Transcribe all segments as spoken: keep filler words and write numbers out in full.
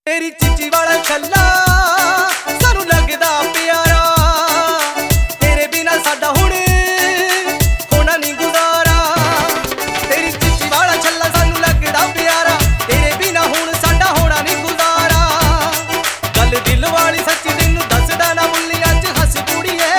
तेरी चिची वाला छल्ला सानू लगदा प्यारा, तेरे बिना साडा हुण होना नहीं गुजारा। तेरी चिची वाला छल्ला सानू लगदा प्यारा, तेरे बिना हुण साडा होना नहीं गुजारा। गल दिल वाली सच्ची तैनू दसदा ना बुल्लियां च हस कुड़िए,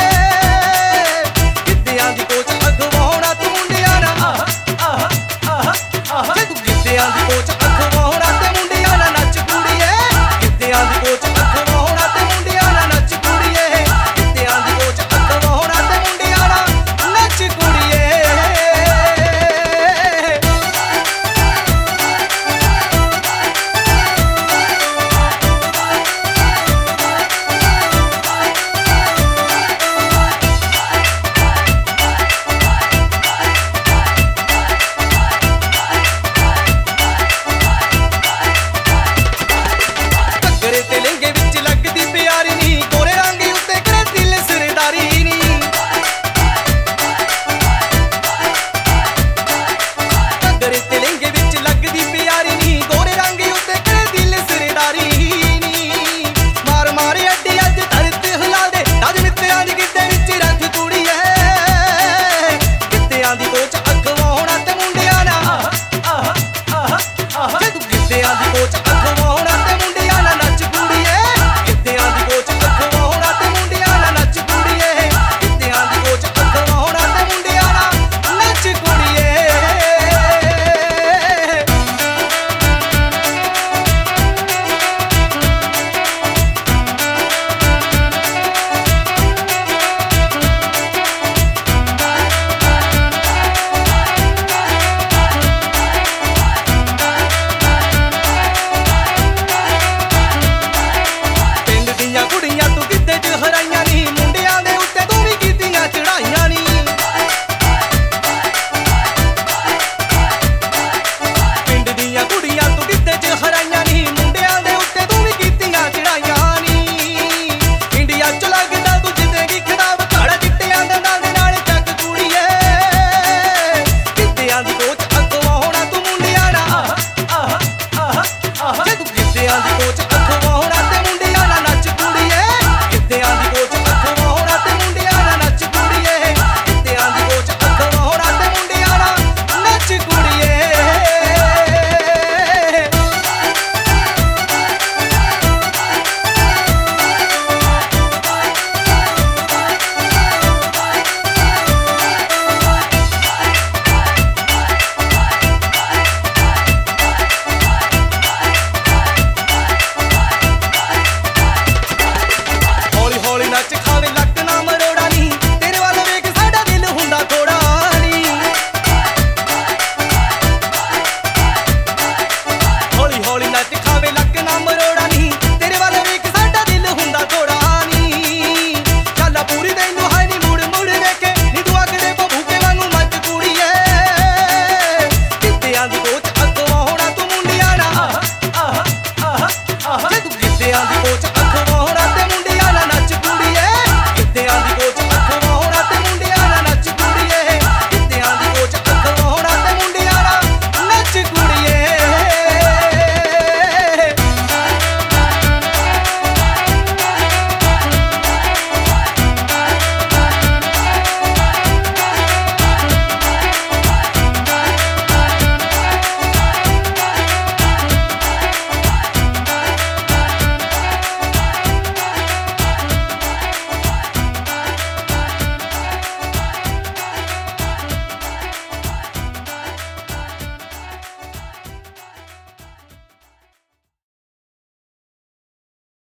गिद्धियां दी कोच अखवाउणा तू मुंडियां ना आह आह आह आह, जे तू गिद्धियां दी कोच अखवाउणा ते मुंडियां ना नच कुड़िए, गिद्धियां दी कोच अखवाउणा ते मुंडियां ना नच कुड़िए, गिद्धियां दी कोच अखवाउणा ते मुंडियां ना नच कुड़िए। जे तू गिद्धियां दी कोच अखवाउणा